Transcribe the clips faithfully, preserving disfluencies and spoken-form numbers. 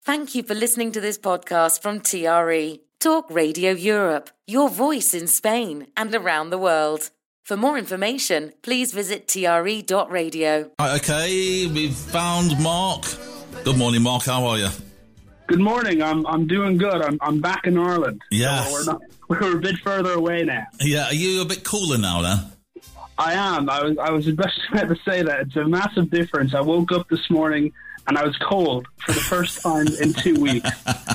Thank you for listening to this podcast from T R E, Talk Radio Europe, your voice in Spain and around the world. For more information, please visit T R E dot radio. Right, okay, we've found Mark. Good morning, Mark. How are you? Good morning. I'm I'm doing good. I'm I'm back in Ireland. Yes. So we're not we're a bit further away now. Yeah. Are you a bit cooler now, then? I am. I was I was just about to say that it's a massive difference. I woke up this morning and I was cold for the first time in two weeks.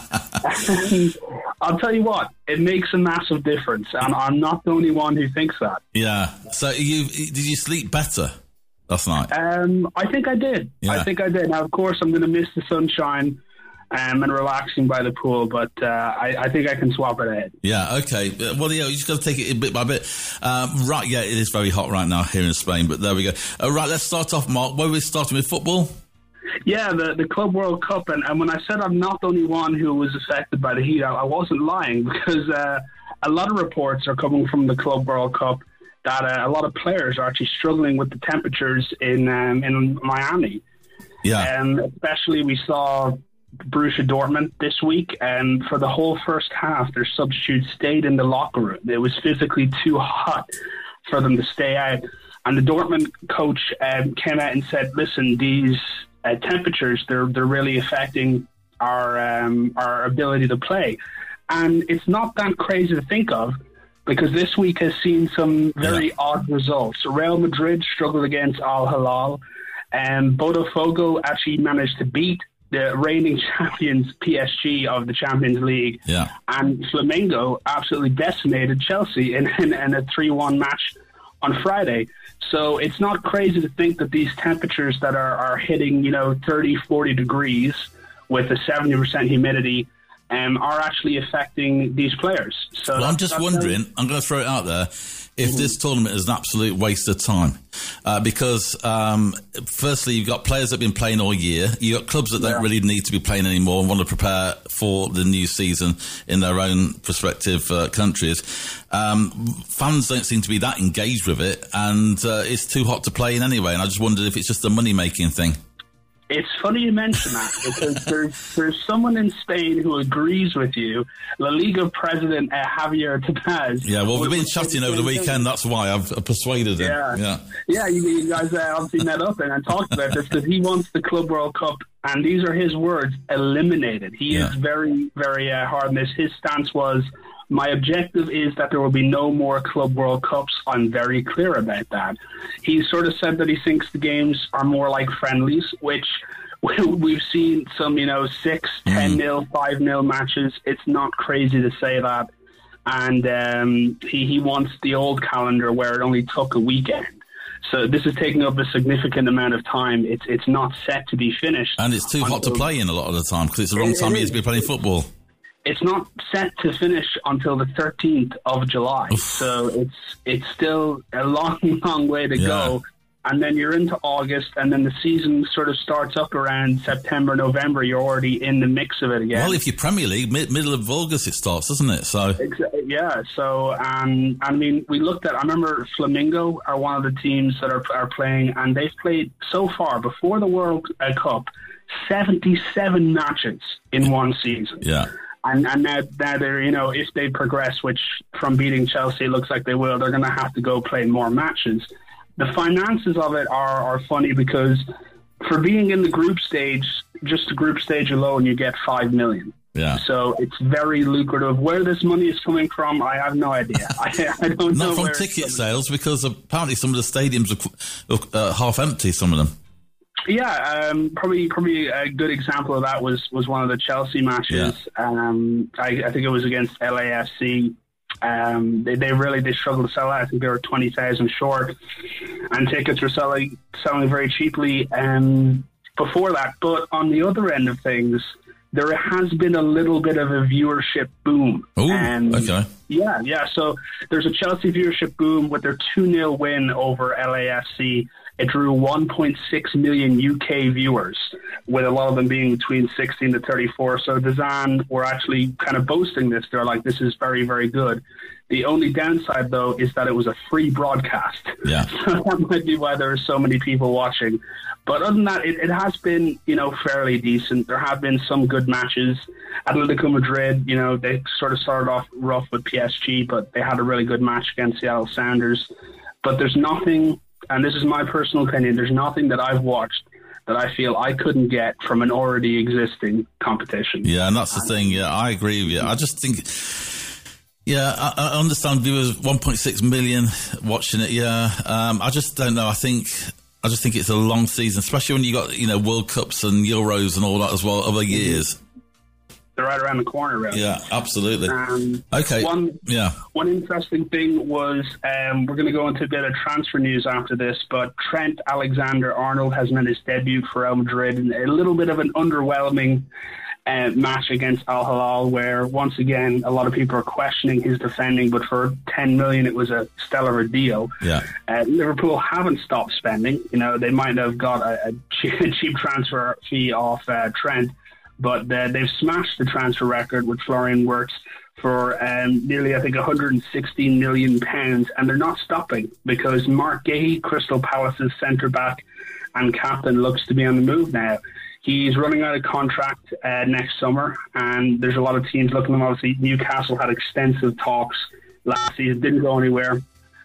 And I'll tell you what, it makes a massive difference, and I'm not the only one who thinks that. Yeah. So you did you sleep better last night? Um, I think I did. Yeah. I think I did. Now, of course, I'm going to miss the sunshine um, and relaxing by the pool, but uh, I, I think I can swap it out. Yeah. Okay. Well, yeah, you just got to take it bit by bit. Um, right. Yeah, it is very hot right now here in Spain, but there we go. Uh, right. Let's start off, Mark. Where are we starting with football? Yeah, the, the Club World Cup, and, and when I said I'm not the only one who was affected by the heat, I, I wasn't lying, because uh, a lot of reports are coming from the Club World Cup that uh, a lot of players are actually struggling with the temperatures in um, in Miami. Yeah. And um, especially we saw Borussia Dortmund this week, and for the whole first half, their substitutes stayed in the locker room. It was physically too hot for them to stay out. And the Dortmund coach um, came out and said, listen, these uh, temperatures, they're they're really affecting our um, our ability to play. And it's not that crazy to think of, because this week has seen some very yeah. odd results. Real Madrid struggled against Al Hilal, and Botafogo actually managed to beat the reigning champions P S G of the Champions League. Yeah. And Flamengo absolutely decimated Chelsea in, in, in a three one match on Friday. So it's not crazy to think that these temperatures that are, are hitting, you know, thirty, forty degrees with a seventy percent humidity um, are actually affecting these players. So well, I'm just wondering, very- I'm going to throw it out there, if mm-hmm. this tournament is an absolute waste of time. Uh, because, um, firstly, you've got players that have been playing all year. You've got clubs that don't yeah. really need to be playing anymore and want to prepare for the new season in their own prospective uh, countries. Um, fans don't seem to be that engaged with it, and uh, it's too hot to play in anyway. And I just wondered if it's just a money-making thing. It's funny you mention that, because there's, there's someone in Spain who agrees with you. La Liga president uh, Javier Tebas. Yeah, well, we've been chatting over the weekend. Thing. That's why I've persuaded him. Yeah, yeah, yeah you, you guys uh, obviously met up and, and talked about this, because he wants the Club World Cup, and these are his words, eliminated. He yeah. is very, very uh, hard on this. His stance was, my objective is that there will be no more Club World Cups. I'm very clear about that. He sort of said that he thinks the games are more like friendlies, which we've seen some, you know, six, ten nil, five nil matches. It's not crazy to say that. And um, he, he wants the old calendar where it only took a weekend. So this is taking up a significant amount of time. It's it's not set to be finished. And it's too hot to play in a lot of the time, because it's the wrong it, time it of year to be playing football. It's not set to finish until the thirteenth of July. Oof. So it's it's still a long, long way to yeah. go. And then you're into August, and then the season sort of starts up around September, November. You're already in the mix of it again. Well, if you're Premier League, mid- middle of August it starts, doesn't it? So yeah. So um, I mean, we looked at. I remember Flamengo are one of the teams that are are playing, and they've played so far before the World Cup seventy-seven matches in one season. Yeah. And, and now, now they're, you know, if they progress, which from beating Chelsea it looks like they will, they're going to have to go play more matches. The finances of it are, are funny, because for being in the group stage, just the group stage alone, you get five million. Yeah. So it's very lucrative. Where this money is coming from, I have no idea. I, I don't know. Not from where ticket sales, because apparently some of the stadiums are uh, half empty, some of them. Yeah, um, probably probably a good example of that was, was one of the Chelsea matches. Yeah. Um, I, I think it was against L A F C. Um, they, they really they struggled to sell out. I think they were twenty thousand short, and tickets were selling selling very cheaply um, before that. But on the other end of things, there has been a little bit of a viewership boom. Oh, um, okay. Yeah, yeah. So there's a Chelsea viewership boom with their two nil win over L A F C. It drew one point six million U K viewers, with a lot of them being between sixteen to thirty-four. So D A Z N were actually kind of boasting this. They're like, this is very, very good. The only downside, though, is that it was a free broadcast. Yeah. So that might be why there are so many people watching. But other than that, it, it has been, you know, fairly decent. There have been some good matches. Atletico Madrid, you know, they sort of started off rough with P S G, but they had a really good match against Seattle Sounders. But there's nothing, and this is my personal opinion, there's nothing that I've watched that I feel I couldn't get from an already existing competition. Yeah, and that's the thing. Yeah, I agree with you. I just think... Yeah, I, I understand viewers, one point six million watching it, yeah. Um, I just don't know. I think I just think it's a long season, especially when you got, you know, World Cups and Euros and all that as well, other years. They're right around the corner, really. Yeah, absolutely. Um, okay. One, yeah. One interesting thing was, um, we're going to go into a bit of transfer news after this, but Trent Alexander-Arnold has made his debut for Real Madrid in a little bit of an underwhelming Uh, match against Al Hilal, where once again a lot of people are questioning his defending, but for ten million it was a stellar deal. Yeah. Uh, Liverpool haven't stopped spending. You know, they might have got a, a cheap, cheap transfer fee off uh, Trent, but uh, they've smashed the transfer record with Florian Wirtz for um, nearly, I think, one hundred sixteen million pounds, and they're not stopping because Mark Gahey, Crystal Palace's centre back and captain, looks to be on the move now. He's running out of contract uh, next summer, and there's a lot of teams looking at him. Obviously, Newcastle had extensive talks last season, didn't go anywhere.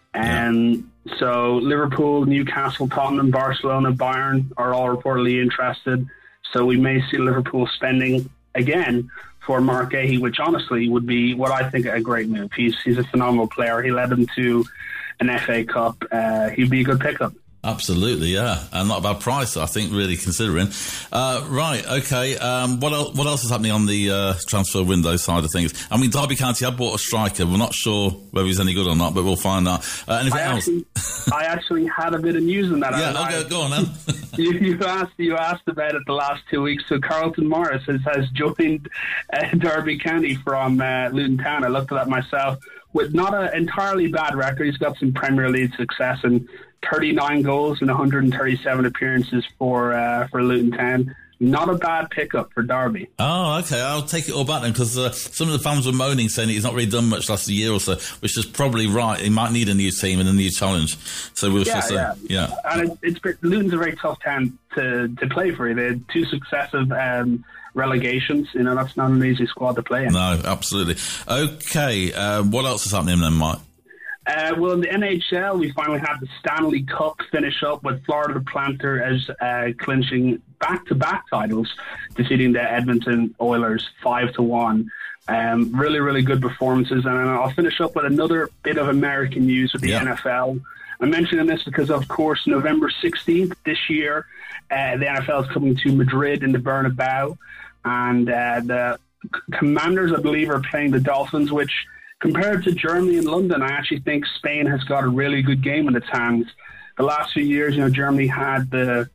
And yeah. So Liverpool, Newcastle, Tottenham, Barcelona, Bayern are all reportedly interested. So we may see Liverpool spending again for Mark Gahey, which honestly would be what I think a great move. He's he's a phenomenal player. He led them to an F A Cup. Uh, he'd be a good pickup. Absolutely, yeah, and not a bad price, I think, really considering. Uh, right, okay. Um, what else? What else is happening on the uh, transfer window side of things? I mean, Derby County have bought a striker. We're not sure whether he's any good or not, but we'll find out. Uh, anything I else? Actually, I actually had a bit of news on that. Yeah, I, okay, go on then. you, you asked, you asked about it the last two weeks. So Carlton Morris has, has joined uh, Derby County from uh, Luton Town. I looked at that myself. With not an entirely bad record, he's got some Premier League success and thirty-nine goals and one hundred thirty-seven appearances for uh, for Luton Town. Not a bad pickup for Derby. Oh, okay. I'll take it all back then, because uh, some of the fans were moaning, saying he's not really done much last year or so, which is probably right. He might need a new team and a new challenge. So we'll yeah, just, uh, yeah, yeah. And it, it's Luton's a very tough town to to play for. They had two successive um, relegations. You know, that's not an easy squad to play in. No, absolutely. Okay, uh, what else is happening then, Mike? Uh, well, in the N H L, we finally had the Stanley Cup finish up with Florida Panthers uh, clinching back-to-back titles, defeating the Edmonton Oilers five to one. Um, really, really good performances. And I'll finish up with another bit of American news with the yeah. N F L. I'm mentioning this because, of course, November sixteenth this year, uh, the N F L is coming to Madrid in the Bernabeu. And uh, the Commanders, I believe, are playing the Dolphins, which, compared to Germany and London, I actually think Spain has got a really good game in its hands. The last few years, you know, Germany had the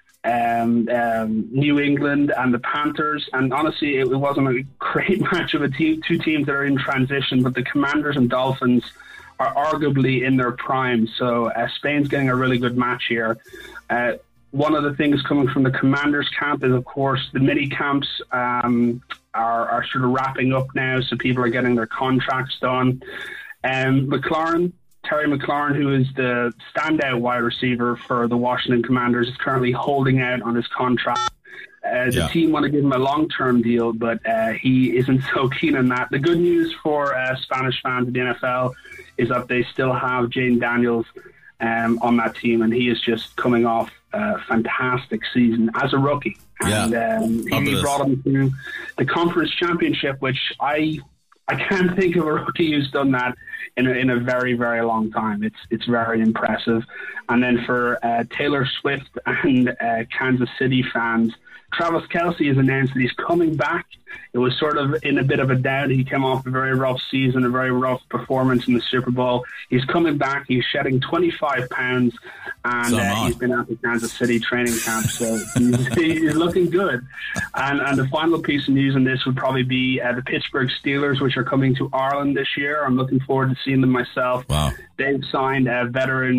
um, um, New England and the Panthers, and honestly, it, it wasn't a great match of a team, two teams that are in transition, but the Commanders and Dolphins are arguably in their prime, so uh, Spain's getting a really good match here. Uh, one of the things coming from the Commanders camp is, of course, the mini camps um, are, are sort of wrapping up now, so people are getting their contracts done. Um, McLaurin, Terry McLaurin, who is the standout wide receiver for the Washington Commanders, is currently holding out on his contract. Uh, the yeah. team want to give him a long-term deal, but uh, he isn't so keen on that. The good news for uh, Spanish fans of the N F L is that they still have Jane Daniels um, on that team, and he is just coming off a fantastic season as a rookie. And yeah. um, he brought him to the conference championship, which I I can't think of a rookie who's done that in a, in a very, very long time. It's it's very impressive. And then for uh, Taylor Swift and uh, Kansas City fans, Travis Kelce has announced that he's coming back. It was sort of in a bit of a doubt. He came off a very rough season, a very rough performance in the Super Bowl. He's coming back. He's shedding twenty-five pounds, and so uh, he's been at the Kansas City training camp, so he's, he's looking good. And, and the final piece of news on this would probably be uh, the Pittsburgh Steelers, which are coming to Ireland this year. I'm looking forward to seeing them myself. Wow. They've signed a veteran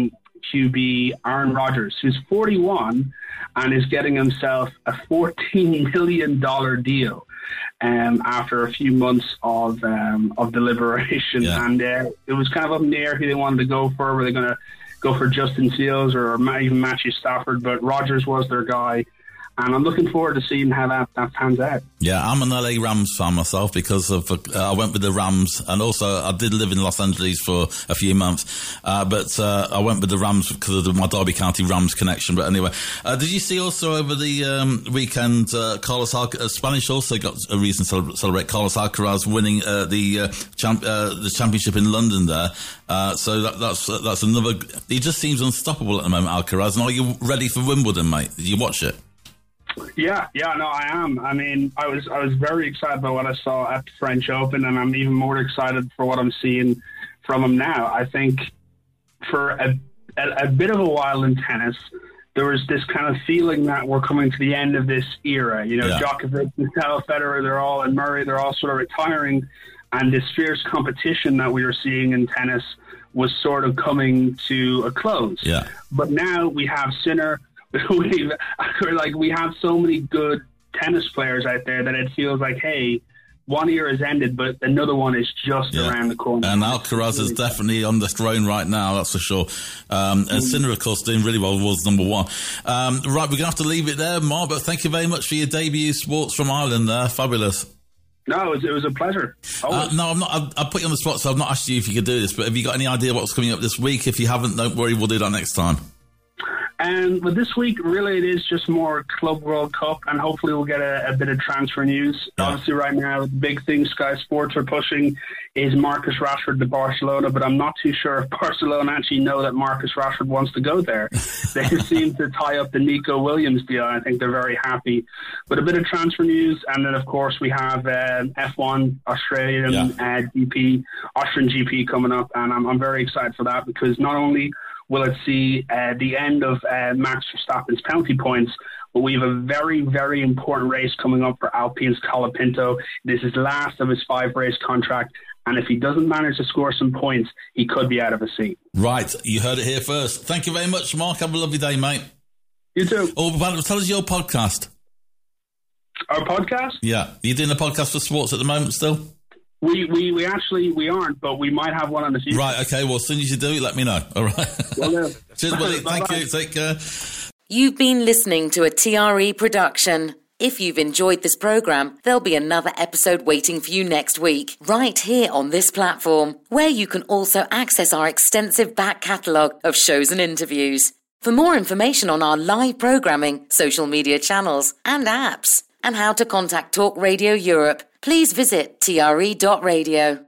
Q B Aaron Rodgers, who's forty-one and is getting himself a fourteen million dollars deal um, after a few months of um, of deliberation. Yeah. And uh, it was kind of up in the air who they wanted to go for. Were they going to go for Justin Fields or even Matthew Stafford? But Rodgers was their guy. And I'm looking forward to seeing how that, that pans out. Yeah, I'm an L A Rams fan myself because of uh, I went with the Rams, and also I did live in Los Angeles for a few months, uh, but uh, I went with the Rams because of my Derby County Rams connection. But anyway, uh, did you see also over the um, weekend, uh, Carlos Al- uh, Spanish also got a reason to celebrate Carlos Alcaraz winning uh, the uh, champ- uh, the championship in London there. Uh, so that, that's uh, that's another. He just seems unstoppable at the moment, Alcaraz. And are you ready for Wimbledon, mate? Did you watch it? Yeah, yeah, no, I am. I mean, I was I was very excited by what I saw at the French Open, and I'm even more excited for what I'm seeing from him now. I think for a, a, a bit of a while in tennis, there was this kind of feeling that we're coming to the end of this era. You know, yeah. Djokovic, Nadal, Federer, they're all, and Murray, they're all sort of retiring, and this fierce competition that we were seeing in tennis was sort of coming to a close. Yeah. But now we have Sinner. we like we have so many good tennis players out there that it feels like, hey, one year has ended, but another one is just yeah. around the corner. And Alcaraz is definitely on the throne right now, that's for sure. Um, and Sinner, of course, doing really well, was number one. Um, right, we're going to have to leave it there, Mark, but thank you very much for your debut Sports from Ireland there. Fabulous. No, it was, it was a pleasure. Uh, no, I'm not. I, I put you on the spot, so I've not asked you if you could do this, but have you got any idea what's coming up this week? If you haven't, don't worry, we'll do that next time. And but this week, really, it is just more Club World Cup, and hopefully we'll get a, a bit of transfer news. Yeah. Obviously, right now, the big thing Sky Sports are pushing is Marcus Rashford to Barcelona, but I'm not too sure if Barcelona actually know that Marcus Rashford wants to go there. They seem to tie up the Nico Williams deal, and I think they're very happy. But a bit of transfer news, and then, of course, we have uh, F one, Australian yeah. uh, G P, Austrian G P coming up, and I'm, I'm very excited for that because not only will it see uh, the end of uh, Max Verstappen's penalty points, but we have a very, very important race coming up for Alpine's Colapinto. This is last of his five-race contract, and if he doesn't manage to score some points, he could be out of a seat. Right, you heard it here first. Thank you very much, Mark. Have a lovely day, mate. You too. Oh, tell us your podcast. Our podcast? Yeah. Are you doing a podcast for sports at the moment still? We, we we actually, we aren't, but we might have one in the future. Right, okay, well, as soon as you do, let me know, all right? Well, yeah. Cheers, buddy, thank you, take care. You've been listening to a T R E production. If you've enjoyed this programme, there'll be another episode waiting for you next week, right here on this platform, where you can also access our extensive back catalogue of shows and interviews. For more information on our live programming, social media channels and apps, and how to contact Talk Radio Europe, please visit T R E dot radio.